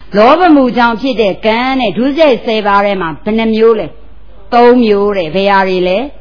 လောဘမှုကြောင့်ဖြစ်တဲ့ကံနဲ့ဒုစရိုက်10ပါးထဲမှာဘယ်နှမျိုးလဲ3မျိုးတဲ့ဘယ်ဟာတွေလဲ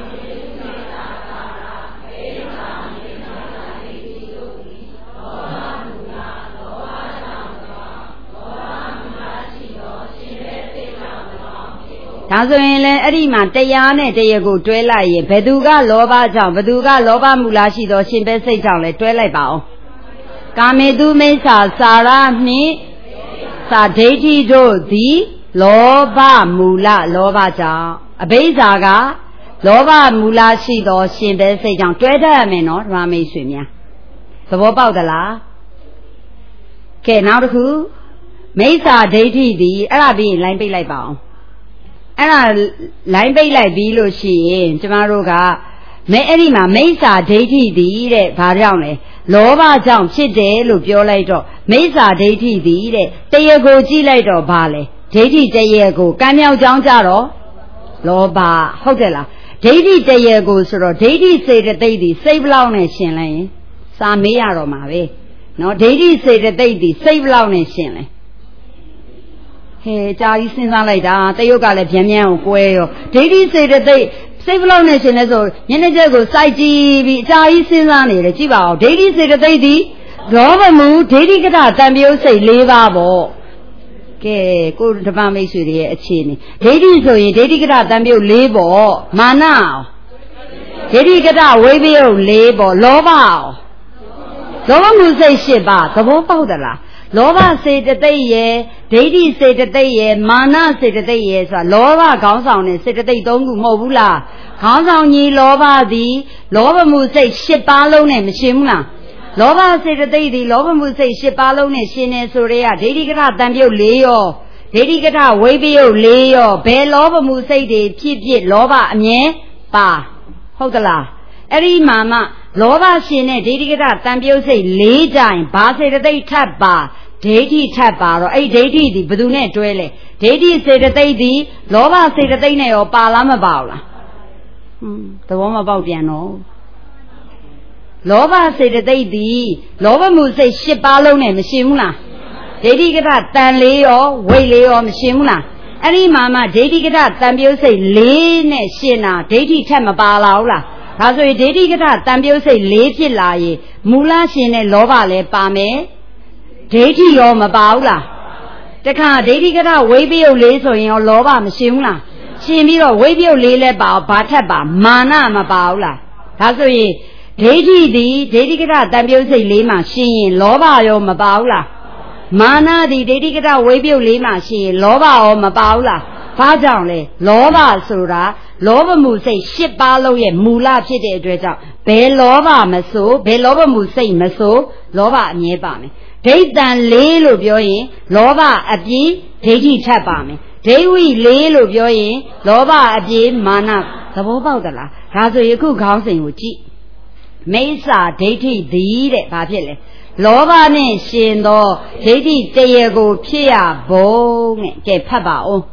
ဒါဆိုရင်လည်းအဲ့ဒီမှာတရားနဲ့တရားကိုတွဲလိုက်ရင်ဘယ်သူကလောဘကြောင့်ဘယ်သူကလောဘမူလရှိသောရှင်ပဲစိတ်ကြောင့်လဲတွဲလိုက်ပါအောင်ကာမေတုမိစ္ဆာစာရနှင့်သာဒိဋ္ဌိတို့သည်လောဘမူလလောဘကြောင့်အဘိဇ္ဇာကလောဘမူလရှိသောရှင်ပဲစိတ်ကြောင့်တွဲတတ်ရမယ်နော်ဓမ္မမိတ်ဆွေများသဘောပေါက်သလားကဲနောက်တစ်ခုမိစ္ဆာဒိဋ္ဌိသည်အဲ့ဒါပြီးရင်လိုင်းပိတ်လိုက်ပါအောင်အဲ့ဒါလိုင်းပိတ်လိုက်ပြီးလို့ရှိရင်ကျမတို့ကမဲအဲ့ဒီမှာမိစ္ဆာဒိဋ္ဌိသည်တဲ့ဘာကြောင့်လဲလောဘကြောင့်ဖြစ်တယ်လို့ပြောလိုက်တော့မိစ္ဆာဒိဋ္ဌိသည်တဲ့တရားကိုကြည့်လိုက်တော့ဘာလဲဒိဋ္ဌိတရားကိုကံမြောက်ကြောင်းကြတော့လောဘဟုတ်တယ်လားဒိဋ္ဌိတရားကိုဆိုတော့ဒိဋ္ဌိစေတသိက်သည်စိတ်ဘလောက်နဲ့ရှင်လဲရင်စာမေးရတော့မှာပဲနော်ဒိဋ္ဌိစေတသိက်သည်စိတ်ဘလောက်နဲ့ရှင်လဲဟဲ့ကြာကြီးစဉ်းစားလိုက်တာတရုတ်ကလည်းဗျံဗျံကိုကွဲရောဒိဋ္ဌိစေတသိက်စိတ်ဘလောက်နဲ့ရှင်လဲဆိုညနေချက်ကိုစိုက်ကြည့်ပြီးအကြာကြီးစဉ်းစားနေတယ်ကြည့်ပါဦးဒိဋ္ဌိစေတသိက်သည်လောဘမှုဒိဋ္ဌိကတတံပြုစိတ်၄ပါးပေါ့ကဲကိုဓမ္မမိတ်ဆွေတွေရဲ့အခြေအနေဒိဋ္ဌိဆိုရင်ဒိဋ္ဌိကတတံပြု၄ပေါ့မာနဒိဋ္ဌိကတဝိပယုတ်၄ပေါ့လောဘလောဘမှုစိတ်၈ပါးသဘောပေါက်သလားလောဘစေတသိက်ရဲ့ဒိဋ္ဌိစေတသိက်ရဲ့မာနစေတသိက်ရဲ့ဆိုတာလောဘခေါင်းဆောင်တဲ့စေတသိက်၃ခုမဟုတ်ဘူးလားခေါင်းဆောင်ကြီးလောဘသည်လောဘမှုစိတ်၈ပါးလုံးနဲ့မရှင်ဘူးလားလောဘစေတသိက်သည်လောဘမှုစိတ်၈ပါးလုံးနဲ့ရှင်နေဆိုရဲကဒိဋ္ဌိကထတံပြုတ်၄ရောဒိဋ္ဌိကထဝိပယုတ်၄ရောဘယ်လောဘမှုစိတ်တွေဖြစ်ဖြစ်လောဘအမြဲပါဟုတ်ကလားအဲ့ဒီမှာမှလောဘရှင်တဲ့ဒိဋ္ဌိကထတံပြုတ်စိတ်၄ကြိုင်ဘာစေတသိက်ထပ်ပါဒိဋ္ဌိထပ်ပါတော့အဲ့ဒိဋ္ဌိသည်ဘယ်သူနဲ့တွဲလဲဒိဋ္ဌိစေတသိက်သည်လောဘစေတသိက်နဲ့ရောပါလားမပါဘူးလားသဘောမပေါက်ပြန်တော့လောဘစေတသိက်သည်လောဘမှုစိတ်၈ပါးလုံးနဲ့မရှင်ဘူးလားဒိဋ္ဌိကထတန်၄ရောဝိတ်၄ရောမရှင်ဘူးလားအဲ့ဒီမှာမှဒိဋ္ဌိကထတံပြုတ်စိတ်၄နဲ့ရှင်တာဒိဋ္ဌိထက်မပါလာဘူးလားဒါဆိုရင်ဒိဋ္ဌိကထတံပြုတ်စိတ်၄ဖြစ်လာရင်မူလရှင်တဲ့လောဘလည်းပါမယ်ဒိဋ္ဌိရောမပါဘူးလားတခါဒိဋ္ဌိကထဝိပယုတ်၄ဆိုရင်ရောလောဘမရှင်ဘူးလားရှင်ပြီးတော့ဝိပယုတ်၄လည်းပါဘာထက်ပါမာနမပါဘူးလားဒါဆိုရင်ဒိဋ္ဌိသည်ဒိဋ္ဌိကထတံပြုတ်စိတ်၄မှာရှင်ရင်လောဘရောမပါဘူးလားမာနသည်ဒိဋ္ဌိကထဝိပယုတ်၄မှာရှင်ရင်လောဘရောမပါဘူးလားဘာကြောင့်လဲလောဘဆိုတာလောဘမှုစိတ်၈ပါးလုံးရဲ့မူလဖြစ်တဲ့အတွက်ကြောင့်ဘယ်လောဘမဆိုဘယ်လောဘမှုစိတ်မဆိုလောဘအမြဲပါမယ်ဒိဋ္ဌံ၄လို့ပြောရင်လောဘအပြည့်ဒိဋ္ဌိထပ်ပါမယ်ဒိဋ္ဌိ၄လို့ပြောရင်လောဘအပြည့်မာနသဘောပေါက်သလားဒါဆိုရင်အခုခေါင်းစဉ်ကိုကြည့်မိစ္ဆာဒိဋ္ဌိသည်တဲ့ဘာဖြစ်လဲလောဘနဲ့ရှင်သောဒိဋ္ဌိတရားကိုဖြစ်ရဘုံတဲ့ကဲဖတ်ပါဦး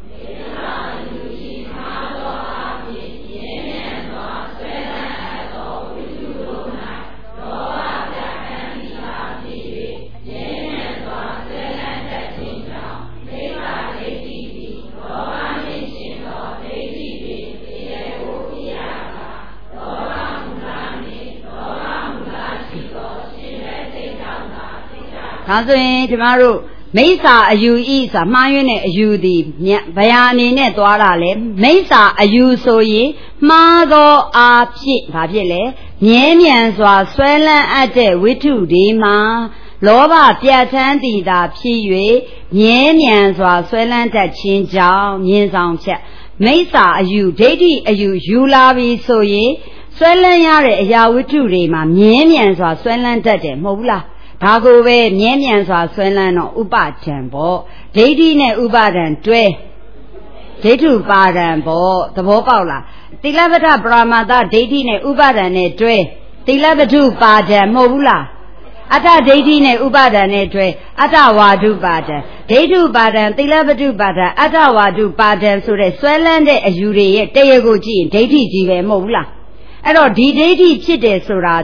ဒါဆိုရင်ဒီမှာတို့မိစ္ဆာအယူဤဆိုတာမှားယွင်းတဲ့အယူသည်ဘယ်ဟာအနေနဲ့သွားတာလဲမိစ္ဆာအယူဆိုရင်မှားသောအားဖြင့်ဘာဖြစ်လဲမြဲမြံစွာဆွဲလန်းအပ်တဲ့ဝိတ္ထုတွေမှာလောဘပြဋ္ဌာန်းတည်တာဖြစ်၍မြဲမြံစွာဆွဲလန်းတတ်ခြင်းကြောင့်မြင်ဆောင်ချက်မိစ္ဆာအယူဒိဋ္ဌိအယူယူလာပြီဆိုရင်ဆွဲလန်းရတဲ့အရာဝိတ္ထုတွေမှာမြဲမြံစွာဆွဲလန်းတတ်တယ်မဟုတ်ဘူးလားဒါကိုပဲမြဲမြံစွာဆွဲလန်းတော့ဥပါဒံပေါ့ဒိဋ္ဌိနဲ့ဥပါဒံတွဲဒိဋ္ဌုပါဒံပေါ့သဘောပေါက်လားသီလပဋ္ဌပရမတ္တဒိဋ္ဌိနဲ့ဥပါဒံနဲ့တွဲသီလပဋ္ဌပါဒံမဟုတ်ဘူးလားအတ္တဒိဋ္ဌိနဲ့ဥပါဒံနဲ့တွဲအတ္တဝါဒုပါဒံဒိဋ္ဌုပါဒံသီလပဋ္ဌပါဒံအတ္တဝါဒုပါဒံဆိုတဲ့ဆွဲလန်းတဲ့အယူတွေရဲ့တရားကိုကြည့်ရင်ဒိဋ္ဌိကြီးပဲမဟုတ်ဘူးလားအဲ့တော့ဒီဒိဋ္ဌိဖြစ်တယ်ဆိုတာဒီ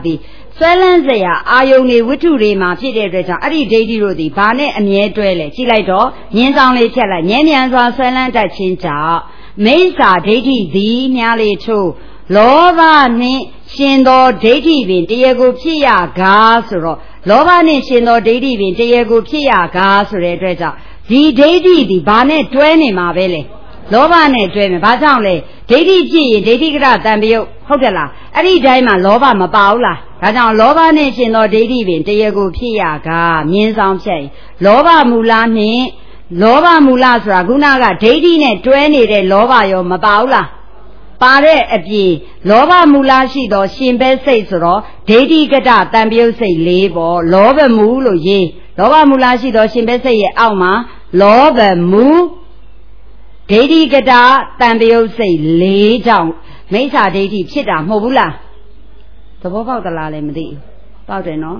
ဆွဲလန်းစရာအာယုန်တွေဝိတုတွေမှာဖြစ်တဲ့အတွက်ကြောင့်အဲ့ဒီဒိဋ္ဌိတို့သည်ဘာနဲ့အမြဲတွဲလဲကြည့်လိုက်တော့ငင်းဆောင်လေးချက်လိုက်ဉာဏ်မြန်စွာဆွဲလန်းတတ်ခြင်းကြောင့်မိစ္ဆာဒိဋ္ဌိသည်များလေချို့လောဘနှင့်ရှင်သောဒိဋ္ဌိပင်တရားကိုဖြစ်ရကားဆိုတော့လောဘနှင့်ရှင်သောဒိဋ္ဌိပင်တရားကိုဖြစ်ရကားဆိုတဲ့အတွက်ကြောင့်ဒီဒိဋ္ဌိသည်ဘာနဲ့တွဲနေမှာပဲလေလောဘနဲ့တွဲမယ်ဘာကြောင့်လဲဒိဋ္ဌိဖြစ်ရင်ဒိဋ္ဌိကရတံပယုတ်ဟုတ်တယ်လားအဲ့ဒီတိုင်းမှာလောဘမပါဘူးလားဒါကြောင့်လောဘနဲ့ရှင်သောဒိဋ္ဌိပင်တရားကိုဖြစ်ရကားမြင်းဆောင်ဖြစ်လောဘမူလနှင့်လောဘမူလဆိုတာခုနကဒိဋ္ဌိနဲ့တွဲနေတဲ့လောဘရောမပါဘူးလားပါတဲ့အပြင်လောဘမူလရှိသောရှင်ဘဲစိတ်ဆိုတော့ဒိဋ္ဌိကတတံပယုတ်စိတ်၄ပေါ့လောဘမူလို့ရေးလောဘမူလရှိသောရှင်ဘဲစိတ်ရဲ့အောက်မှာလောဘမူဒိဋ္ဌိကတတံပယုတ်စိတ်၄ကြောင့်မိစ္ဆာဒိဋ္ဌိဖြစ်တာမဟုတ်ဘူးလားသဘောပေါက်သလားလည်းမသိဘူးပေါက်တယ်နော်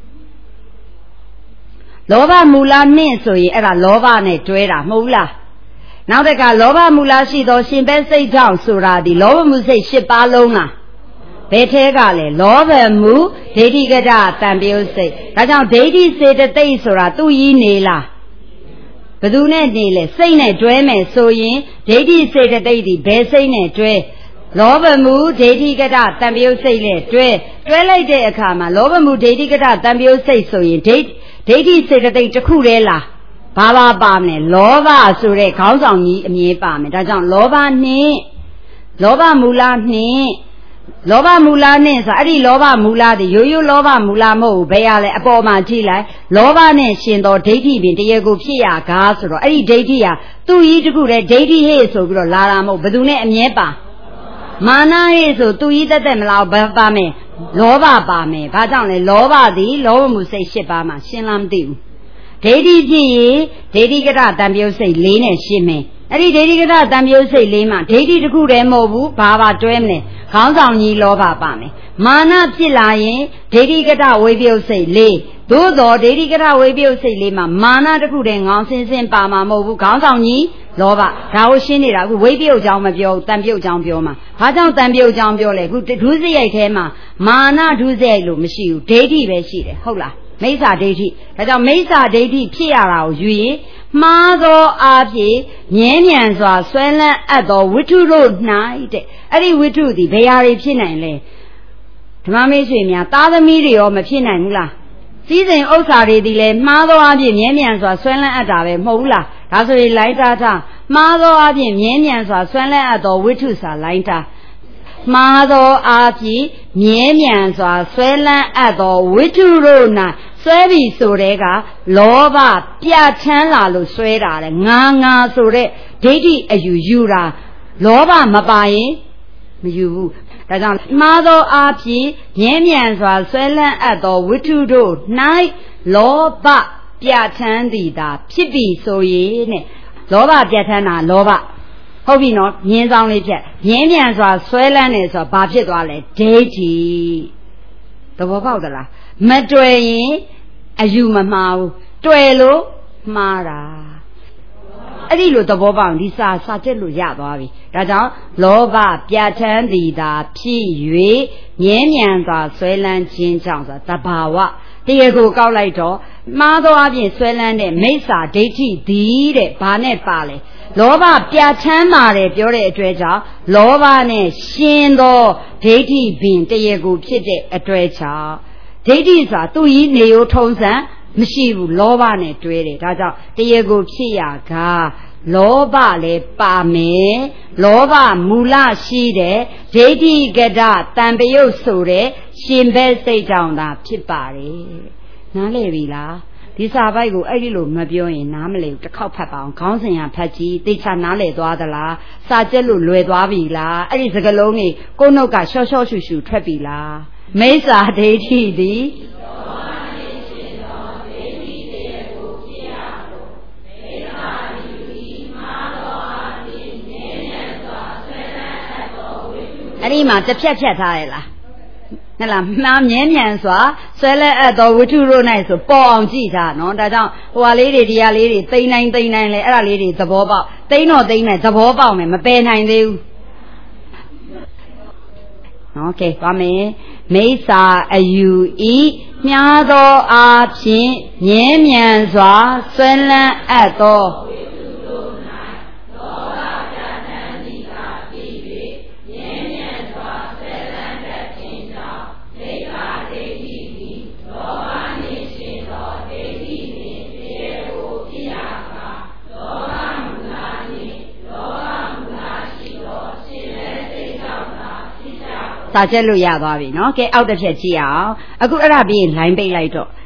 လောဘမူလနှင့်ဆိုရင်အဲ့ဒါလောဘနဲ့တွဲတာမဟုတ်ဘူးလားနောက်တစ်ခါလောဘမူလရှိသောရှင်ဘဲစိတ်ကြောင့်ဆိုတာဒီလောဘမူစိတ်၈ပါးလုံးလားဘယ်ထဲကလဲလောဘမူဒိဋ္ဌိကတတံပယုတ်စိတ်ဒါကြောင့်ဒိဋ္ဌိစေတသိက်ဆိုတာသူ့ကြီးနေလားဘယ်သူနဲ့နေလဲစိတ်နဲ့တွဲမယ်ဆိုရင်ဒိဋ္ဌိစေတသိက်ဒီဘယ်စိတ်နဲ့တွဲလောဘမူဒိဋ္ဌိကတတံပယုတ်စိတ်နဲ့တွဲလိုက်တဲ့အခါမှာလောဘမူဒိဋ္ဌိကတတံပယုတ်စိတ်ဆိုရင်ဒိဋ္ဌိစေတသိက်တစ်ခုတည်းလားဘာပါမယ်လောဘဆိုတဲ့ခေါင်းဆောင်ကြီးအမြဲပါမယ်ဒါကြောင့်လောဘနှင့်လောဘမူလနှင့်လောဘမူလနဲ့ဆိုအဲ့ဒီလောဘမူလဒီရိုးရိုးလောဘမူလမဟုတ်ဘူးဘယ်ရလဲအပေါ်မှာကြည့်လိုက်လောဘနဲ့ရှင်သောဒိဋ္ဌိပင်တရားကိုဖြစ်ရကားဆိုတော့အဲ့ဒီဒိဋ္ဌိဟာသူ့ကြီးတခုတည်းဒိဋ္ဌိဟေ့ဆိုပြီးတော့လာတာမဟုတ်ဘယ်သူနဲ့အမြဲပါမာနဟေ့ဆိုသူ့ကြီးတက်မလားဘာပါမယ်လောဘပါမယ်ဘာကြောင့်လဲလောဘသည်လောဘမှုစိတ်၈ပါးမှာရှင်းလားမသိဘူးဒိဋ္ဌိဖြစ်ရင်ဒိဋ္ဌိကတတံပယုတ်စိတ်၄နဲ့ရှင်းမယ်အဲ့ဒီဒိဋ္ဌိကတတံပယုတ်စိတ်၄မှာဒိဋ္ဌိတစ်ခုတည်းမဟုတ်ဘူးဘာပါတွဲမလဲခေါင်းဆောင်ကြီးလောဘပါမယ်မာနဖြစ်လာရင်ဒိဋ္ဌိကတဝိပယုတ်စိတ်၄သို့တော်ဒိဋ္ဌိကတဝိပယုတ်စိတ်၄မှာမာနတစ်ခုတည်းငေါင်းစင်းပါမှာမဟုတ်ဘူးခေါင်းဆောင်ကြီးလောဘဒါကိုရှင်းနေတာအခုဝိပယုတ်ကြောင့်မပြောဘူးတံပယုတ်ကြောင့်ပြောမှာဘာကြောင့်တံပယုတ်ကြောင့်ပြောလဲအခုဒုစရိုက်ထဲမှာမာနဒုစရိုက်လို့မရှိဘူးဒိဋ္ဌိပဲရှိတယ်ဟုတ်လားမိစ္ဆာဒိဋ္ဌိဒါကြောင့်မိစ္ဆာဒိဋ္ဌိဖြစ်ရတာကိုယူရင်မှားသောအားဖြင့်မြဲမြံစွာဆွဲလန်းအပ်သောဝိတုတို့၌တဲ့အဲ့ဒီဝိတုသည်ဘယ်ဟာတွေဖြစ်နိုင်လဲဓမ္မမိတ်ဆွေများသားသမီးတွေရောမဖြစ်နိုင်ဘူးလားစည်းစိမ်ဥစ္စာတွေသည်လည်းမှားသောအားဖြင့်မြဲမြံစွာဆွဲလန်းအပ်တာပဲမဟုတ်ဘူးလားဒါဆိုရင်လိုက်တာထားမှားသောအားဖြင့်မြဲမြံစွာဆွဲလန်းအပ်သောဝိတုစာလိုက်တာမှားသောအားဖြင့်မြဲမြံစွာဆွဲလန်းအပ်သောဝိတုတို့၌ဆွဲပြီဆိုတဲ့ကလောဘပြဋ္ဌာန်းလာလို့ဆွဲတာလေငါဆိုတဲ့ဒိဋ္ဌိအယူတာလောဘမပါရင်မယူဘူးဒါကြောင့်မှားသောအားဖြင့်မြဲမြံစွာဆွဲလန်းအပ်သောဝိတုတို့၌လောဘပြဋ္ဌာန်းသည်သာဖြစ်ပြီဆိုရင်နဲ့လောဘပြဋ္ဌာန်းတာလောဘဟုတ်ပြီနော်မြင်းဆောင်လေးဖြတ်မြင်းမြန်စွာဆွဲလန်းနေဆိုဘာဖြစ်သွားလဲဒိဋ္ဌိသဘောပေါက်သလားမတွေ့ရင်အယူမမှားဘူးတွေ့လို့မှားတာအဲ့ဒီလိုသဘောပေါက်ဒီစာချက်လို့ရသွားပြီဒါကြောင့်လောဘပြဋ္ဌာန်းသည်သာဖြစ်၍မြင်းမြန်စွာဆွဲလန်းခြင်းကြောင့်ဆိုတာတဘာဝတရားကိုကောက်လိုက်တော့မှားသောအပြင်ဆွဲလန်းတဲ့မိစ္ဆာဒိဋ္ဌိသည်တဲ့ဘာနဲ့ပါလဲလောဘပြဋ္ဌာန်းပါတယ်ပြောတဲ့အတွက်ကြောင့်လောဘနဲ့ရှင်သောဒိဋ္ဌိပင်တရားကိုဖြစ်တဲ့အတွက်ကြောင့်ဒိဋ္ဌိဆိုတာသူ့ကြီးနေရိုးထုံးစံမရှိဘူးလောဘနဲ့တွဲတယ်ဒါကြောင့်တရားကိုဖြစ်ရကလောဘလည်းပါမယ်လောဘမူလရှိတဲ့ဒိဋ္ဌိကတတံပယုတ်ဆိုတဲ့ရှင်ဘဲစိတ်ကြောင့်သာဖြစ်ပါတယ်နားလည်ပြီလားဒီစာပိုက်ကိုအဲ့ဒီလိုမပြောရင်နားမလည်ဘူးတစ်ခေါက်ဖတ်ပါအောင်ခေါင်းစဉ်ရဖတ်ကြည့်သိချနားလည်သွားသလားစာကျက်လို့လွယ်သွားပြီလားအဲ့ဒီစကားလုံးကြီးကိုယ်နှုတ်ကရှော့ရှော့ရှူရှူထွက်ပြီလားမိစ္ဆာဒိဋ္ဌိသည်အဲ့ဒီမှာတစ်ဖြတ်ဖြတ်ထားရလားဟဲ့လားမှားမြဲမြံစွာဆွဲလက်အပ်သောဝိတုတို့၌ဆိုပေါ်အောင်ကြည့်ထားနော်ဒါကြောင့်ဟိုဟာလေးတွေတရားလေးတွေသိမ့်နိုင်လဲအဲ့ဒါလေးတွေသဘောပေါက်သိမ့်တော့သိမ့်မယ်သဘောပေါက်မယ်မပယ်နိုင်သေးဘူးနော်ကဲသွားမယ်မိစ္ဆာအယူဤမြားသောအားဖြင့်မြဲမြံစွာဆွဲလန်းအပ်သောစာချက်လို့ရသွားပြီเนาะကဲအောက်တစ်ဖြက်ကြည့်အောင်အခုအဲ့ဒါပြီးရင် line ပိတ်လိုက်တော့